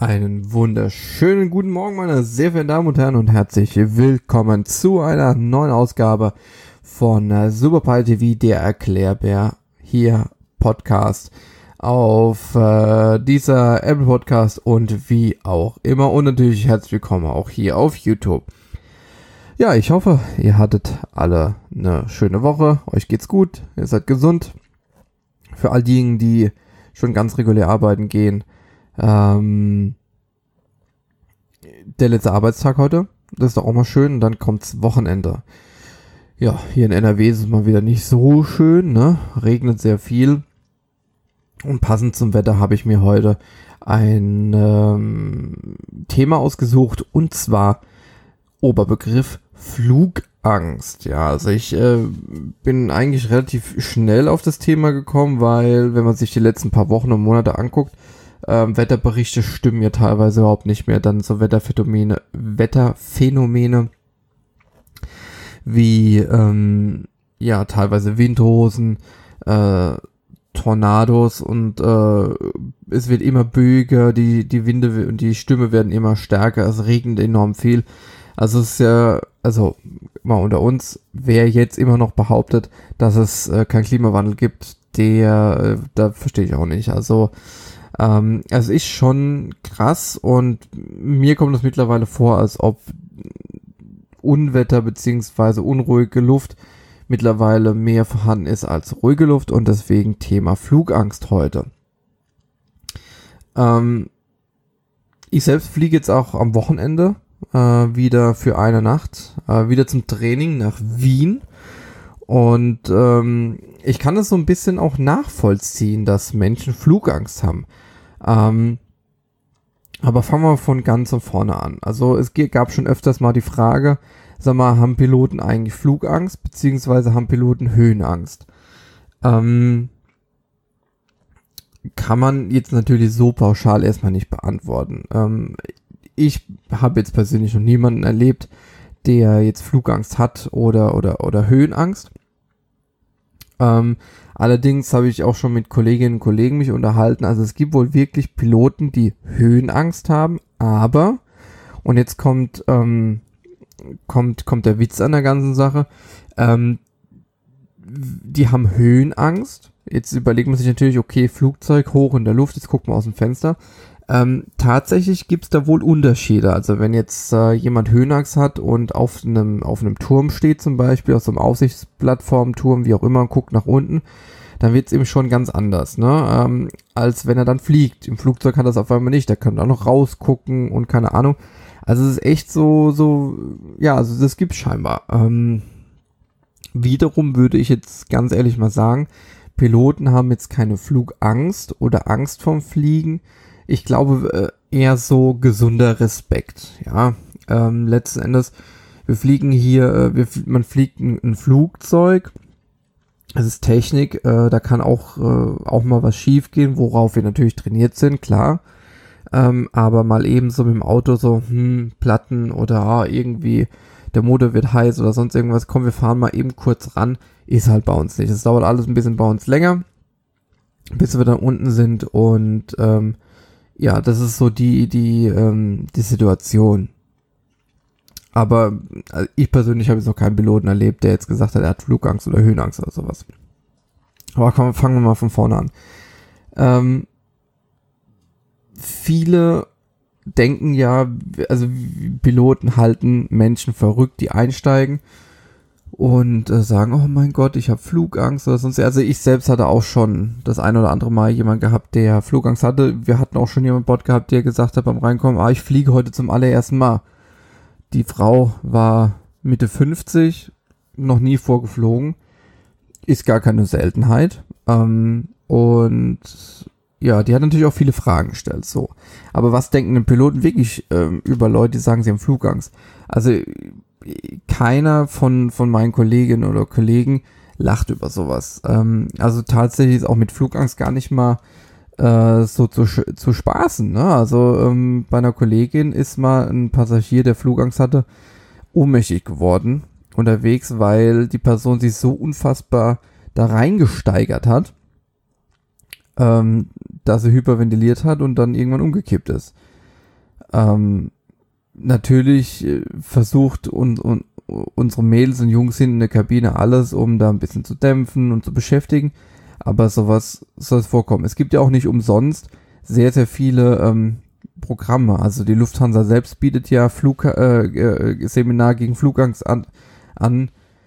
Einen wunderschönen guten Morgen, meine sehr verehrten Damen und Herren, und herzlich willkommen zu einer neuen Ausgabe von Superpie TV, der Erklärbär, hier Podcast auf dieser Apple Podcast und wie auch immer, und natürlich herzlich willkommen auch hier auf YouTube. Ja, ich hoffe, ihr hattet alle eine schöne Woche, euch geht's gut, ihr seid gesund. Für all diejenigen, die schon ganz regulär arbeiten gehen, der letzte Arbeitstag heute, das ist doch auch mal schön, und dann kommt's Wochenende. Ja, hier in NRW ist es mal wieder nicht so schön, ne? Regnet sehr viel. Und passend zum Wetter habe ich mir heute ein Thema ausgesucht, und zwar Oberbegriff Flugangst. Ja, also ich bin eigentlich relativ schnell auf das Thema gekommen, weil wenn man sich die letzten paar Wochen und Monate anguckt, Wetterberichte stimmen ja teilweise überhaupt nicht mehr. Dann so Wetterphänomene wie teilweise Windhosen, Tornados, und es wird immer böiger, die Winde und die Stürme werden immer stärker, es regnet enorm viel. Also es ist ja, also mal unter uns, wer jetzt immer noch behauptet, dass es keinen Klimawandel gibt, da verstehe ich auch nicht. Also es ist schon krass, und mir kommt das mittlerweile vor, als ob Unwetter bzw. unruhige Luft mittlerweile mehr vorhanden ist als ruhige Luft, und deswegen Thema Flugangst heute. Ich selbst fliege jetzt auch am Wochenende wieder für eine Nacht, wieder zum Training nach Wien, und ich kann es so ein bisschen auch nachvollziehen, dass Menschen Flugangst haben. Aber fangen wir von ganz von vorne an. Also es gab schon öfters mal die Frage, sag mal, haben Piloten eigentlich Flugangst, beziehungsweise haben Piloten Höhenangst? Kann man jetzt natürlich so pauschal erstmal nicht beantworten. Ich habe jetzt persönlich noch niemanden erlebt, der jetzt Flugangst hat oder Höhenangst. Allerdings habe ich auch schon mit Kolleginnen und Kollegen mich unterhalten. Also es gibt wohl wirklich Piloten, die Höhenangst haben, aber, und jetzt kommt der Witz an der ganzen Sache, die haben Höhenangst. Jetzt überlegt man sich natürlich, okay, Flugzeug hoch in der Luft, jetzt guckt man aus dem Fenster. Tatsächlich gibt es da wohl Unterschiede. Also wenn jetzt jemand Höhenangst hat und auf einem Turm steht, zum Beispiel, auf so einem Aussichtsplattformturm, wie auch immer, und guckt nach unten, dann wird es eben schon ganz anders, ne? Als wenn er dann fliegt. Im Flugzeug hat er das auf einmal nicht, der kann auch noch rausgucken und keine Ahnung. Also es ist echt so, ja, also das gibt's scheinbar. Wiederum würde ich jetzt ganz ehrlich mal sagen, Piloten haben jetzt keine Flugangst oder Angst vorm Fliegen. Ich glaube eher so gesunder Respekt, ja. Letzten Endes, wir fliegen hier, man fliegt ein Flugzeug, es ist Technik, da kann auch mal was schief gehen, worauf wir natürlich trainiert sind, klar. Aber mal eben so mit dem Auto so, Platten oder irgendwie der Motor wird heiß oder sonst irgendwas, komm, wir fahren mal eben kurz ran, ist halt bei uns nicht. Es dauert alles ein bisschen bei uns länger, bis wir dann unten sind, und ja, das ist so die Situation. Aber ich persönlich habe jetzt noch keinen Piloten erlebt, der jetzt gesagt hat, er hat Flugangst oder Höhenangst oder sowas. Aber fangen wir mal von vorne an. Viele denken ja, also Piloten halten Menschen verrückt, die einsteigen und sagen, oh mein Gott, ich habe Flugangst oder sonst. Also ich selbst hatte auch schon das ein oder andere Mal jemand gehabt, der Flugangst hatte. Wir hatten auch schon jemanden Bord gehabt, der gesagt hat beim Reinkommen, ich fliege heute zum allerersten Mal. Die Frau war Mitte 50, noch nie vorgeflogen, ist gar keine Seltenheit. Und ja, die hat natürlich auch viele Fragen gestellt, so. Aber was denken denn Piloten wirklich über Leute, die sagen, sie haben Flugangst? Also keiner von meinen Kolleginnen oder Kollegen lacht über sowas. Also tatsächlich ist auch mit Flugangst gar nicht mal so zu spaßen, ne? Also bei einer Kollegin ist mal ein Passagier, der Flugangst hatte, ohnmächtig geworden unterwegs, weil die Person sich so unfassbar da reingesteigert hat, dass sie hyperventiliert hat und dann irgendwann umgekippt ist. Natürlich versucht unsere Mädels und Jungs hinten in der Kabine alles, um da ein bisschen zu dämpfen und zu beschäftigen, aber sowas soll es vorkommen. Es gibt ja auch nicht umsonst sehr, sehr viele Programme, also die Lufthansa selbst bietet ja Seminar gegen Flugangst an.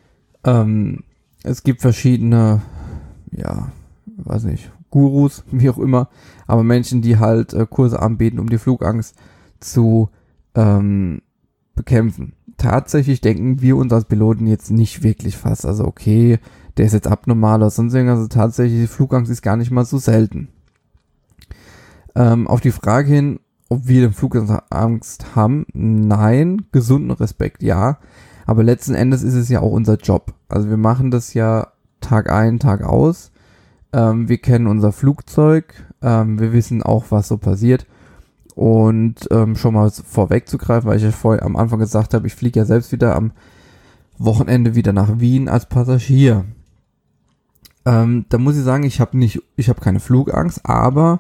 Es gibt verschiedene, ja, weiß nicht, Gurus, wie auch immer, aber Menschen, die halt Kurse anbieten, um die Flugangst zu bekämpfen. Tatsächlich denken wir uns als Piloten jetzt nicht wirklich fast, also okay, der ist jetzt abnormal oder sonst irgendwas, also tatsächlich, die Flugangst ist gar nicht mal so selten. Auf die Frage hin, ob wir den Flugangst haben, nein, gesunden Respekt, ja, aber letzten Endes ist es ja auch unser Job. Also wir machen das ja Tag ein, Tag aus, wir kennen unser Flugzeug, wir wissen auch, was so passiert. Und schon mal vorwegzugreifen, weil ich ja vorher am Anfang gesagt habe, ich fliege ja selbst wieder am Wochenende wieder nach Wien als Passagier. Da muss ich sagen, ich habe keine Flugangst, aber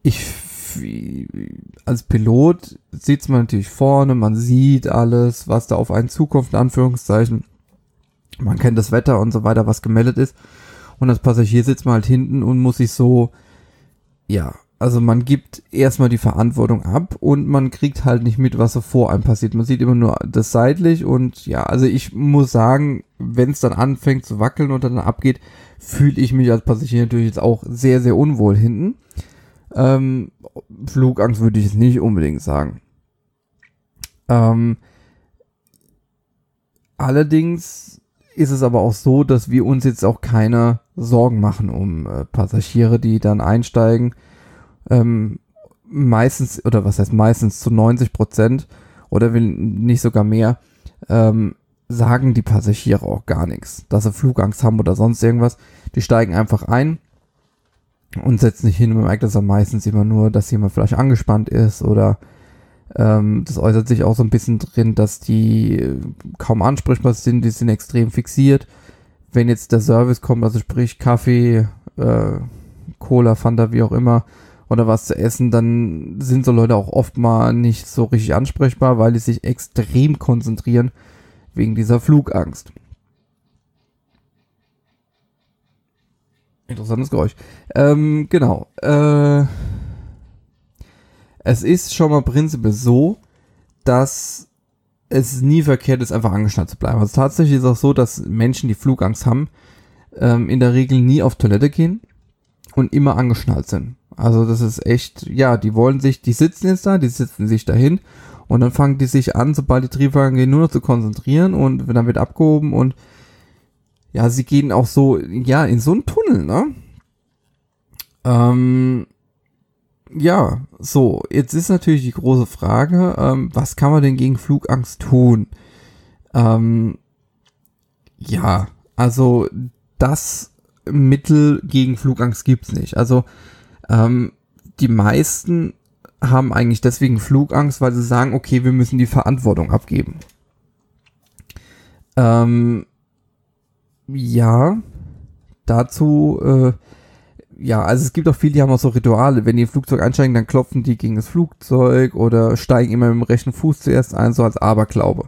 als Pilot sitzt man natürlich vorne, man sieht alles, was da auf einen zukommt, in Anführungszeichen. Man kennt das Wetter und so weiter, was gemeldet ist. Und als Passagier sitzt man halt hinten und muss sich so, ja, also man gibt erstmal die Verantwortung ab und man kriegt halt nicht mit, was so vor einem passiert. Man sieht immer nur das seitlich und ja, also ich muss sagen, wenn es dann anfängt zu wackeln und dann abgeht, fühle ich mich als Passagier natürlich jetzt auch sehr, sehr unwohl hinten. Flugangst würde ich jetzt nicht unbedingt sagen. Allerdings ist es aber auch so, dass wir uns jetzt auch keine Sorgen machen um Passagiere, die dann einsteigen. Meistens, oder was heißt meistens, zu 90% oder wenn nicht sogar mehr, sagen die Passagiere auch gar nichts, dass sie Flugangst haben oder sonst irgendwas. Die steigen einfach ein und setzen sich hin und man merkt das dann meistens immer nur, dass jemand vielleicht angespannt ist oder das äußert sich auch so ein bisschen drin, dass die kaum ansprechbar sind, die sind extrem fixiert. Wenn jetzt der Service kommt, also sprich Kaffee, Cola, Fanta, wie auch immer, oder was zu essen, dann sind so Leute auch oft mal nicht so richtig ansprechbar, weil die sich extrem konzentrieren wegen dieser Flugangst. Interessantes Geräusch. Genau. Es ist schon mal prinzipiell so, dass es nie verkehrt ist, einfach angeschnallt zu bleiben. Also tatsächlich ist es auch so, dass Menschen, die Flugangst haben, in der Regel nie auf Toilette gehen und immer angeschnallt sind. Also das ist echt, ja, die sitzen jetzt da, die sitzen sich dahin und dann fangen die sich an, sobald die Triebwagen angehen, nur noch zu konzentrieren und dann wird abgehoben und ja, sie gehen auch so, ja, in so einen Tunnel, ne? Ja, so, jetzt ist natürlich die große Frage, was kann man denn gegen Flugangst tun? Ja, also das Mittel gegen Flugangst gibt's nicht. Also die meisten haben eigentlich deswegen Flugangst, weil sie sagen, okay, wir müssen die Verantwortung abgeben. Ja, dazu, ja, also es gibt auch viele, die haben auch so Rituale. Wenn die im Flugzeug einsteigen, dann klopfen die gegen das Flugzeug oder steigen immer mit dem rechten Fuß zuerst ein, so als Aberglaube.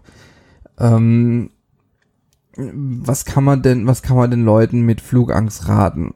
Was kann man denn Leuten mit Flugangst raten?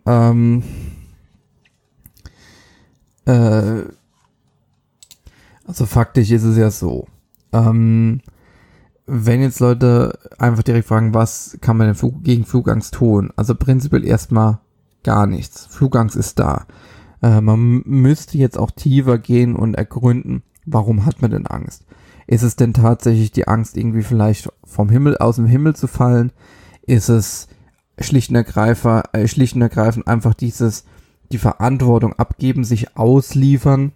Also faktisch ist es ja so. Wenn jetzt Leute einfach direkt fragen, was kann man denn gegen Flugangst tun? Also prinzipiell erstmal gar nichts. Flugangst ist da. Man müsste jetzt auch tiefer gehen und ergründen, warum hat man denn Angst? Ist es denn tatsächlich die Angst, irgendwie vielleicht aus dem Himmel zu fallen? Ist es schlicht und ergreifend einfach die Verantwortung abgeben, sich ausliefern?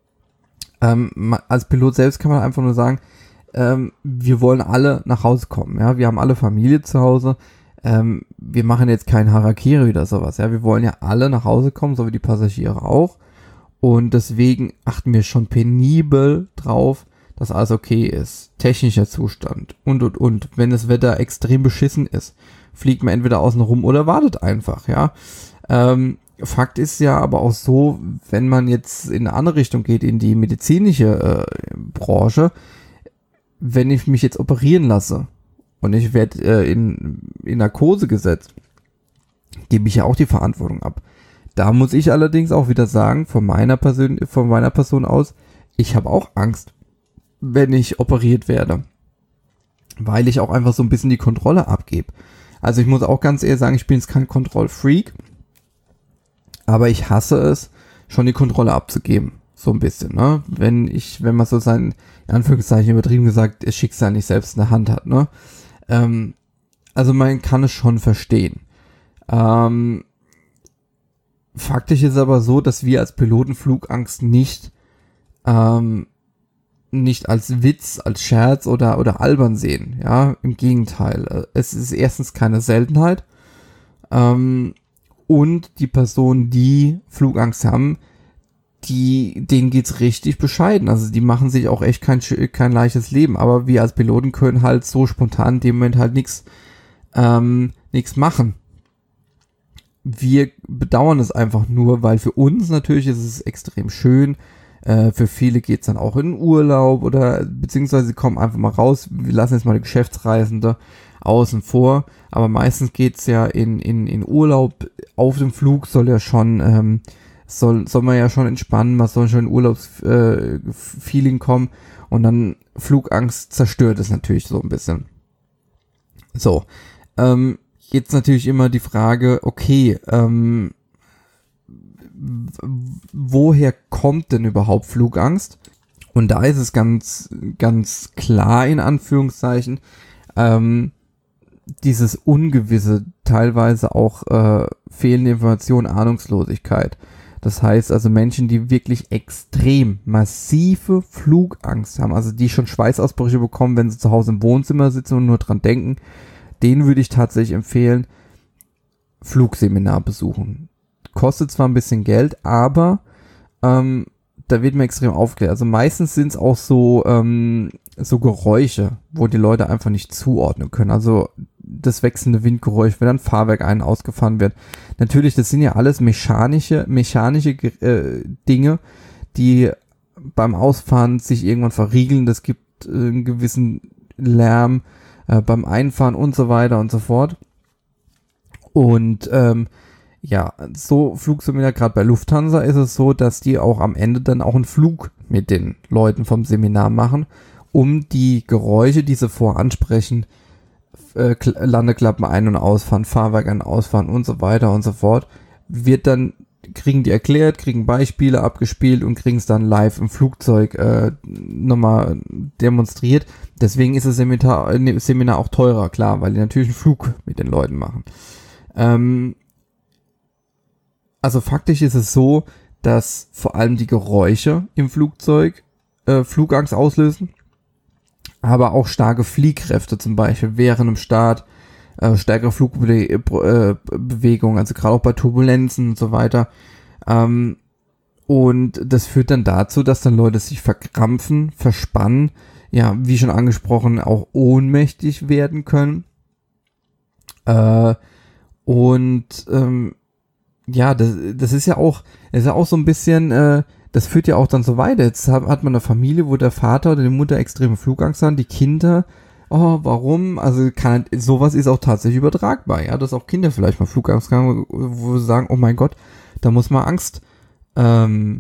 Als Pilot selbst kann man einfach nur sagen, wir wollen alle nach Hause kommen, ja, wir haben alle Familie zu Hause, wir machen jetzt kein Harakiri oder sowas, ja, wir wollen ja alle nach Hause kommen, so wie die Passagiere auch und deswegen achten wir schon penibel drauf, dass alles okay ist, technischer Zustand und, wenn das Wetter extrem beschissen ist, fliegt man entweder außen rum oder wartet einfach, ja, Fakt ist ja aber auch so, wenn man jetzt in eine andere Richtung geht, in die medizinische Branche, wenn ich mich jetzt operieren lasse und ich werde in Narkose gesetzt, gebe ich ja auch die Verantwortung ab. Da muss ich allerdings auch wieder sagen, von meiner Person aus, ich habe auch Angst, wenn ich operiert werde, weil ich auch einfach so ein bisschen die Kontrolle abgebe. Also ich muss auch ganz ehrlich sagen, ich bin jetzt kein Kontrollfreak, aber ich hasse es, schon die Kontrolle abzugeben. So ein bisschen, ne? Wenn man so sein, in Anführungszeichen übertrieben gesagt, das Schicksal nicht selbst in der Hand hat, ne? Also man kann es schon verstehen. Faktisch ist aber so, dass wir als Piloten Flugangst nicht als Witz, als Scherz oder albern sehen, ja? Im Gegenteil. Es ist erstens keine Seltenheit. Und die Personen, die Flugangst haben, denen geht's richtig bescheiden. Also die machen sich auch echt kein leichtes Leben. Aber wir als Piloten können halt so spontan in dem Moment halt nichts machen. Wir bedauern es einfach nur, weil für uns natürlich ist es extrem schön. Für viele geht's dann auch in den Urlaub oder beziehungsweise sie kommen einfach mal raus. Wir lassen jetzt mal die Geschäftsreisende außen vor, aber meistens geht's ja in Urlaub. Auf dem Flug soll ja schon soll man ja schon entspannen, man soll schon in Urlaubsfeeling kommen und dann Flugangst zerstört es natürlich so ein bisschen. So, jetzt natürlich immer die Frage, okay, woher kommt denn überhaupt Flugangst? Und da ist es ganz, ganz klar in Anführungszeichen, dieses Ungewisse, teilweise auch fehlende Information, Ahnungslosigkeit. Das heißt also Menschen, die wirklich extrem massive Flugangst haben, also die schon Schweißausbrüche bekommen, wenn sie zu Hause im Wohnzimmer sitzen und nur dran denken, denen würde ich tatsächlich empfehlen, Flugseminar besuchen. Kostet zwar ein bisschen Geld, aber da wird man extrem aufgeklärt. Also meistens sind es auch so Geräusche, wo die Leute einfach nicht zuordnen können. Also das wechselnde Windgeräusch, wenn ein Fahrwerk ausgefahren wird. Natürlich, das sind ja alles mechanische Dinge, die beim Ausfahren sich irgendwann verriegeln. Das gibt einen gewissen Lärm beim Einfahren und so weiter und so fort. Und ja, so Flugseminar, gerade bei Lufthansa ist es so, dass die auch am Ende dann auch einen Flug mit den Leuten vom Seminar machen, um die Geräusche, die sie voransprechen, Landeklappen ein- und ausfahren, Fahrwerk ein- und ausfahren und so weiter und so fort, kriegen die erklärt, kriegen Beispiele abgespielt und kriegen es dann live im Flugzeug nochmal demonstriert. Deswegen ist das Seminar auch teurer, klar, weil die natürlich einen Flug mit den Leuten machen. Also faktisch ist es so, dass vor allem die Geräusche im Flugzeug Flugangst auslösen, aber auch starke Fliehkräfte zum Beispiel während dem Start, stärkere Flugbewegung, also gerade auch bei Turbulenzen und so weiter. Und das führt dann dazu, dass dann Leute sich verkrampfen, verspannen, ja, wie schon angesprochen, auch ohnmächtig werden können. Ja, das ist ja auch so ein bisschen, das führt ja auch dann so weiter. Jetzt hat man eine Familie, wo der Vater oder die Mutter extreme Flugangst haben, die Kinder, oh, warum? Also sowas ist auch tatsächlich übertragbar, ja, dass auch Kinder vielleicht mal Flugangst haben, wo sie sagen, oh mein Gott, da muss man Angst haben.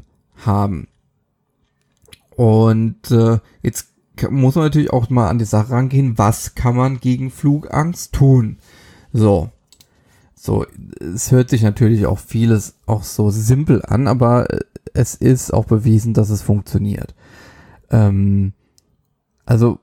Und jetzt muss man natürlich auch mal an die Sache rangehen, was kann man gegen Flugangst tun? So, es hört sich natürlich auch vieles auch so simpel an, aber es ist auch bewiesen, dass es funktioniert. Also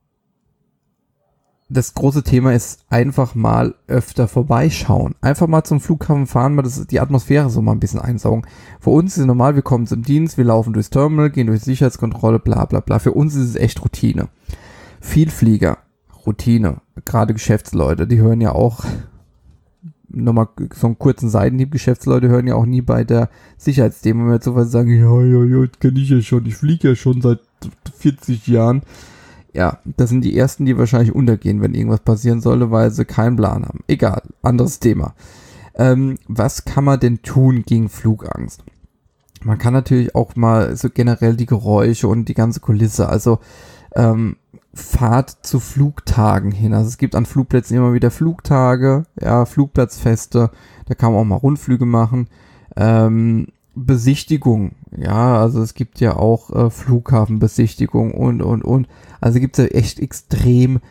das große Thema ist einfach mal öfter vorbeischauen. Einfach mal zum Flughafen fahren, mal die Atmosphäre so mal ein bisschen einsaugen. Für uns ist es normal, wir kommen zum Dienst, wir laufen durchs Terminal, gehen durch Sicherheitskontrolle, bla bla bla. Für uns ist es echt Routine. Vielflieger, Routine. Gerade Geschäftsleute, die hören ja auch nochmal so einen kurzen Seitenhieb, Geschäftsleute hören ja auch nie bei der Sicherheitsdemo mehr zu, weil sie sagen, ja, das kenne ich ja schon, ich fliege ja schon seit 40 Jahren. Ja, das sind die ersten, die wahrscheinlich untergehen, wenn irgendwas passieren sollte, weil sie keinen Plan haben. Egal, anderes Thema. Was kann man denn tun gegen Flugangst? Man kann natürlich auch mal so generell die Geräusche und die ganze Kulisse, also Fahrt zu Flugtagen hin. Also es gibt an Flugplätzen immer wieder Flugtage, ja, Flugplatzfeste, da kann man auch mal Rundflüge machen. Besichtigung, ja, also es gibt ja auch Flughafenbesichtigung und. Also gibt es ja echt extrem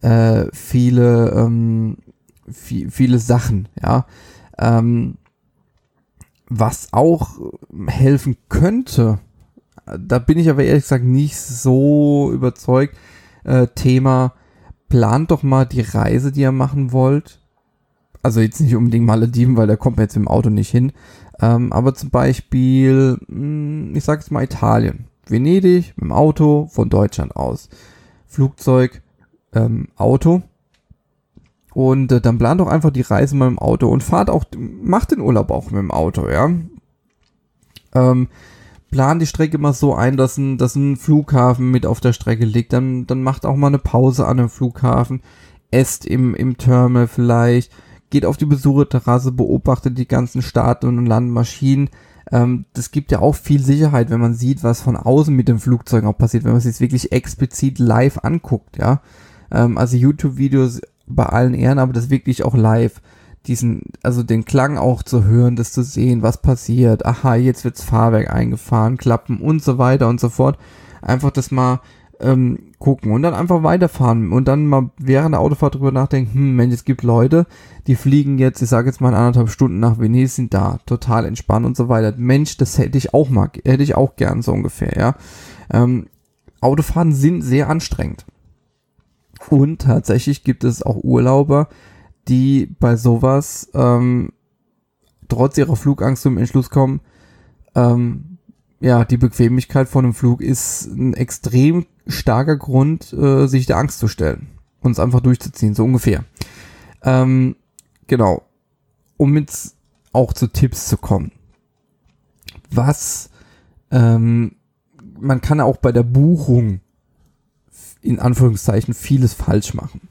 viele Sachen, ja. Was auch helfen könnte, da bin ich aber ehrlich gesagt nicht so überzeugt, Thema, plant doch mal die Reise, die ihr machen wollt. Also jetzt nicht unbedingt Malediven, weil da kommt man jetzt im Auto nicht hin. Aber zum Beispiel, ich sag jetzt mal Italien. Venedig mit dem Auto von Deutschland aus. Flugzeug, Auto. Und dann plant doch einfach die Reise mal im Auto und macht den Urlaub auch mit dem Auto, ja. Plan die Strecke mal so ein, dass ein Flughafen mit auf der Strecke liegt. Dann macht auch mal eine Pause an dem Flughafen. Esst im Terminal vielleicht. Geht auf die Besucherterrasse, beobachtet die ganzen Start- und Landmaschinen. Das gibt ja auch viel Sicherheit, wenn man sieht, was von außen mit den Flugzeugen auch passiert, wenn man sich wirklich explizit live anguckt, ja. Also YouTube-Videos bei allen Ehren, aber das wirklich auch live. Also den Klang auch zu hören, das zu sehen, was passiert. Aha, jetzt wird's Fahrwerk eingefahren, Klappen und so weiter und so fort. Einfach das mal gucken und dann einfach weiterfahren und dann mal während der Autofahrt drüber nachdenken, Mensch, es gibt Leute, die fliegen jetzt, ich sage jetzt mal 1,5 Stunden nach Venedig, sind da, total entspannt und so weiter. Mensch, das hätte ich auch gern so ungefähr, ja. Autofahren sind sehr anstrengend. Und tatsächlich gibt es auch Urlauber, die bei sowas trotz ihrer Flugangst zum Entschluss kommen, die Bequemlichkeit von einem Flug ist ein extrem starker Grund, sich der Angst zu stellen und es einfach durchzuziehen, so ungefähr. Genau. Um jetzt auch zu Tipps zu kommen. Man kann auch bei der Buchung in Anführungszeichen vieles falsch machen.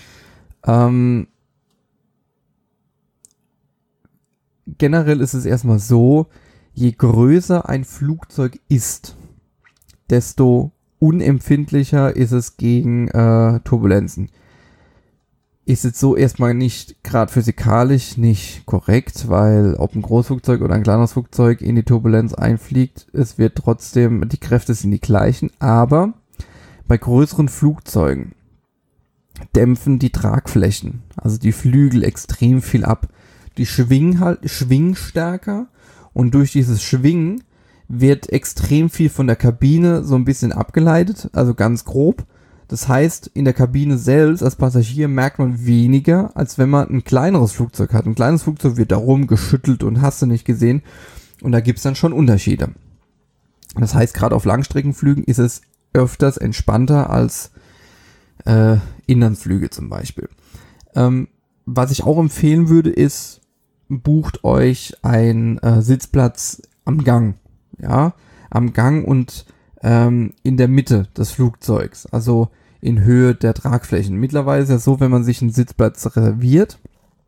Generell ist es erstmal so, je größer ein Flugzeug ist, desto unempfindlicher ist es gegen Turbulenzen. Ist jetzt so erstmal nicht gerade physikalisch nicht korrekt, weil ob ein Großflugzeug oder ein kleineres Flugzeug in die Turbulenz einfliegt, es wird trotzdem, die Kräfte sind die gleichen, aber bei größeren Flugzeugen dämpfen die Tragflächen, also die Flügel, extrem viel ab. Die schwingen stärker und durch dieses Schwingen wird extrem viel von der Kabine so ein bisschen abgeleitet, also ganz grob. Das heißt, in der Kabine selbst als Passagier merkt man weniger, als wenn man ein kleineres Flugzeug hat. Ein kleines Flugzeug wird da rumgeschüttelt und hast du nicht gesehen. Und da gibt's dann schon Unterschiede. Das heißt, gerade auf Langstreckenflügen ist es öfters entspannter als Inlandsflüge zum Beispiel. Was ich auch empfehlen würde, ist, bucht euch einen Sitzplatz am Gang. Ja, am Gang und in der Mitte des Flugzeugs, also in Höhe der Tragflächen. Mittlerweile ist ja so, wenn man sich einen Sitzplatz reserviert,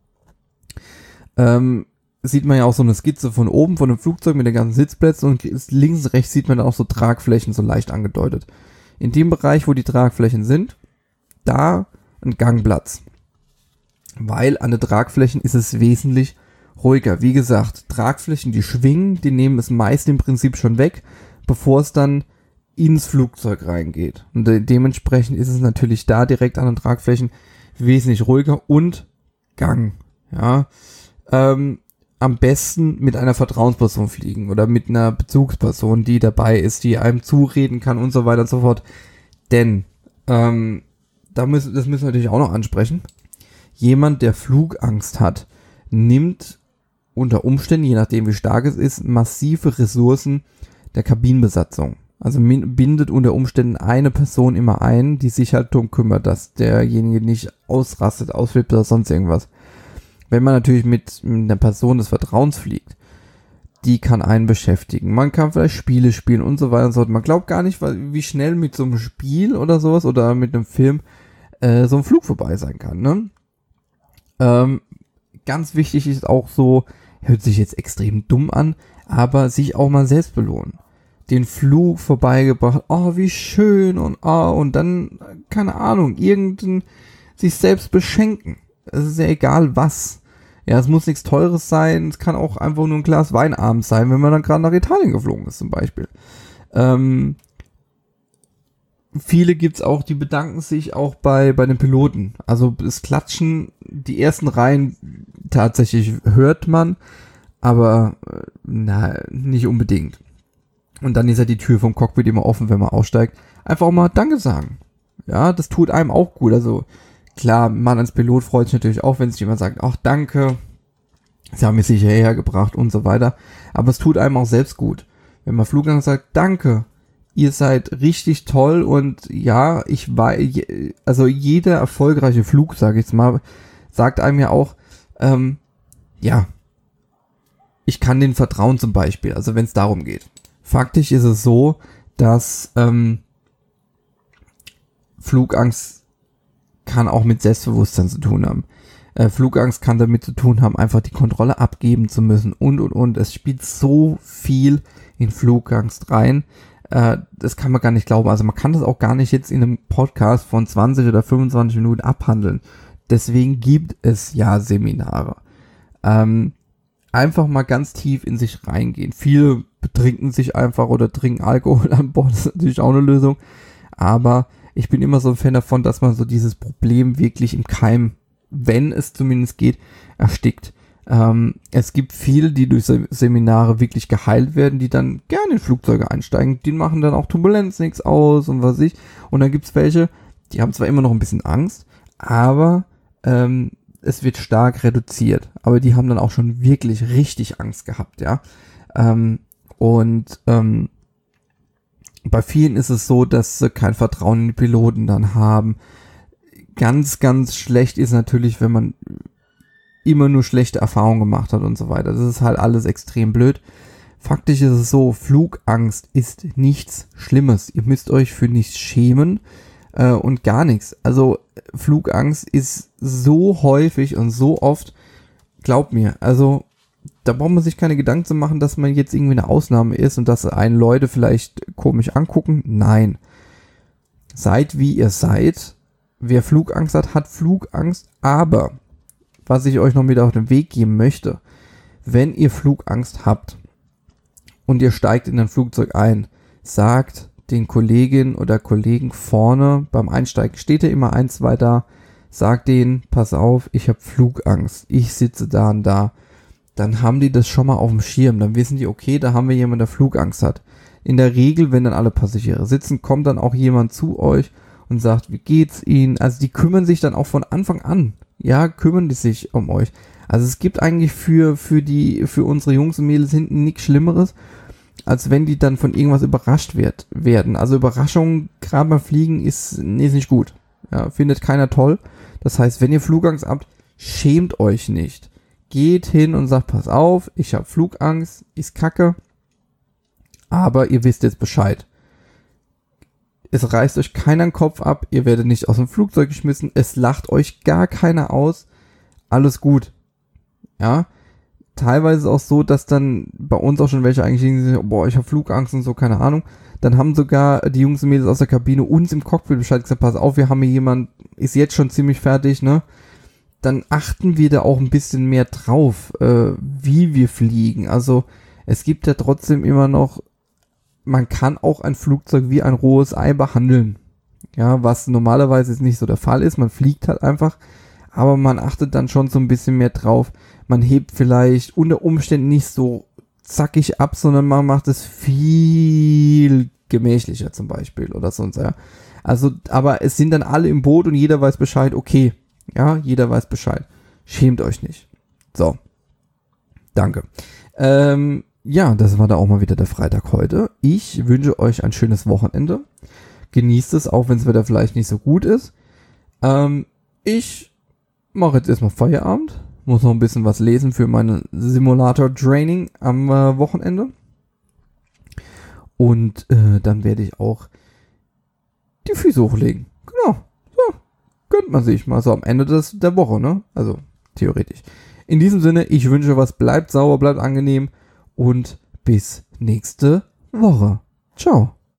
sieht man ja auch so eine Skizze von oben von dem Flugzeug mit den ganzen Sitzplätzen und links und rechts sieht man dann auch so Tragflächen so leicht angedeutet. In dem Bereich, wo die Tragflächen sind, da ein Gangplatz. Weil an den Tragflächen ist es wesentlich ruhiger. Wie gesagt, Tragflächen, die schwingen, die nehmen es meist im Prinzip schon weg, bevor es dann ins Flugzeug reingeht. Und dementsprechend ist es natürlich da direkt an den Tragflächen wesentlich ruhiger und Gang. Ja, am besten mit einer Vertrauensperson fliegen oder mit einer Bezugsperson, die dabei ist, die einem zureden kann und so weiter und so fort. Denn, das müssen wir natürlich auch noch ansprechen. Jemand, der Flugangst hat, nimmt unter Umständen, je nachdem wie stark es ist, massive Ressourcen der Kabinenbesatzung. Also bindet unter Umständen eine Person immer ein, die sich halt darum kümmert, dass derjenige nicht ausrastet, ausflippt oder sonst irgendwas. Wenn man natürlich mit einer Person des Vertrauens fliegt, die kann einen beschäftigen. Man kann vielleicht Spiele spielen und so weiter und so fort. Man glaubt gar nicht, wie schnell mit so einem Spiel oder sowas oder mit einem Film so ein Flug vorbei sein kann. Ne? ganz wichtig ist auch so, hört sich jetzt extrem dumm an, aber sich auch mal selbst belohnen. Den Flug vorbeigebracht, oh, wie schön und dann, keine Ahnung, sich selbst beschenken. Es ist ja egal was. Ja, es muss nichts Teures sein, es kann auch einfach nur ein Glas Wein abends sein, wenn man dann gerade nach Italien geflogen ist zum Beispiel. Viele gibt's auch, die bedanken sich auch bei den Piloten. Also das Klatschen, die ersten Reihen tatsächlich hört man, aber nicht unbedingt. Und dann ist ja die Tür vom Cockpit immer offen, wenn man aussteigt. Einfach auch mal Danke sagen. Ja, das tut einem auch gut. Also klar, man als Pilot freut sich natürlich auch, wenn sich jemand sagt, ach danke, Sie haben mich sicher hergebracht und so weiter. Aber es tut einem auch selbst gut. Wenn man Fluggang sagt, danke, ihr seid richtig toll und ja, ich weiß, also jeder erfolgreiche Flug, sage ich jetzt mal, sagt einem ja auch, ja, ich kann denen vertrauen zum Beispiel, also wenn es darum geht. Faktisch ist es so, dass Flugangst kann auch mit Selbstbewusstsein zu tun haben. Flugangst kann damit zu tun haben, einfach die Kontrolle abgeben zu müssen und. Es spielt so viel in Flugangst rein. Das kann man gar nicht glauben. Also man kann das auch gar nicht jetzt in einem Podcast von 20 oder 25 Minuten abhandeln. Deswegen gibt es ja Seminare. Einfach mal ganz tief in sich reingehen. Viele betrinken sich einfach oder trinken Alkohol an Bord. Das ist natürlich auch eine Lösung. Aber ich bin immer so ein Fan davon, dass man so dieses Problem wirklich im Keim, wenn es zumindest geht, erstickt. Es gibt viele, die durch Seminare wirklich geheilt werden, die dann gerne in Flugzeuge einsteigen. Die machen dann auch Turbulenz nichts aus und was ich. Und dann gibt's welche, die haben zwar immer noch ein bisschen Angst, aber es wird stark reduziert. Aber die haben dann auch schon wirklich richtig Angst gehabt, ja. Bei vielen ist es so, dass sie kein Vertrauen in die Piloten dann haben. Ganz, ganz schlecht ist natürlich, wenn man immer nur schlechte Erfahrungen gemacht hat und so weiter. Das ist halt alles extrem blöd. Faktisch ist es so, Flugangst ist nichts Schlimmes. Ihr müsst euch für nichts schämen und gar nichts. Also Flugangst ist so häufig und so oft, glaubt mir, also da braucht man sich keine Gedanken zu machen, dass man jetzt irgendwie eine Ausnahme ist und dass einen Leute vielleicht komisch angucken. Nein. Seid wie ihr seid. Wer Flugangst hat, hat Flugangst. Aber, was ich euch noch mit auf den Weg geben möchte, wenn ihr Flugangst habt und ihr steigt in ein Flugzeug ein, sagt den Kolleginnen oder Kollegen vorne beim Einsteigen, steht ja immer 1, 2 da, sagt denen, pass auf, ich habe Flugangst, ich sitze da und da. Dann haben die das schon mal auf dem Schirm. Dann wissen die, okay, da haben wir jemanden, der Flugangst hat. In der Regel, wenn dann alle Passagiere sitzen, kommt dann auch jemand zu euch und sagt, wie geht's Ihnen? Also die kümmern sich dann auch von Anfang an. Ja, kümmern die sich um euch. Also es gibt eigentlich für unsere Jungs und Mädels hinten nichts Schlimmeres, als wenn die dann von irgendwas überrascht werden. Also Überraschungen, gerade beim Fliegen, ist nicht gut. Ja, findet keiner toll. Das heißt, wenn ihr Flugangst habt, schämt euch nicht. Geht hin und sagt, pass auf, ich habe Flugangst, ist kacke, aber ihr wisst jetzt Bescheid. Es reißt euch keiner den Kopf ab, ihr werdet nicht aus dem Flugzeug geschmissen, es lacht euch gar keiner aus, alles gut. Ja, teilweise ist es auch so, dass dann bei uns auch schon welche eigentlich sagen, boah, ich habe Flugangst und so, keine Ahnung. Dann haben sogar die Jungs und Mädels aus der Kabine uns im Cockpit Bescheid gesagt, pass auf, wir haben hier jemand, ist jetzt schon ziemlich fertig, ne? Dann achten wir da auch ein bisschen mehr drauf, wie wir fliegen. Also es gibt ja trotzdem immer noch, man kann auch ein Flugzeug wie ein rohes Ei behandeln. Ja, was normalerweise jetzt nicht so der Fall ist. Man fliegt halt einfach, aber man achtet dann schon so ein bisschen mehr drauf. Man hebt vielleicht unter Umständen nicht so zackig ab, sondern man macht es viel gemächlicher zum Beispiel oder sonst, ja. Also, aber es sind dann alle im Boot und jeder weiß Bescheid, okay. Ja, jeder weiß Bescheid. Schämt euch nicht. So. Danke. Ja, das war da auch mal wieder der Freitag heute. Ich wünsche euch ein schönes Wochenende. Genießt es, auch wenn das Wetter vielleicht nicht so gut ist. Ich mache jetzt erstmal Feierabend. Muss noch ein bisschen was lesen für meine Simulator-Training am Wochenende. Und dann werde ich auch die Füße hochlegen. Genau. So. Gönnt man sich mal so am Ende der Woche, ne? Also, theoretisch. In diesem Sinne, ich wünsche was, bleibt sauber, bleibt angenehm und bis nächste Woche. Ciao.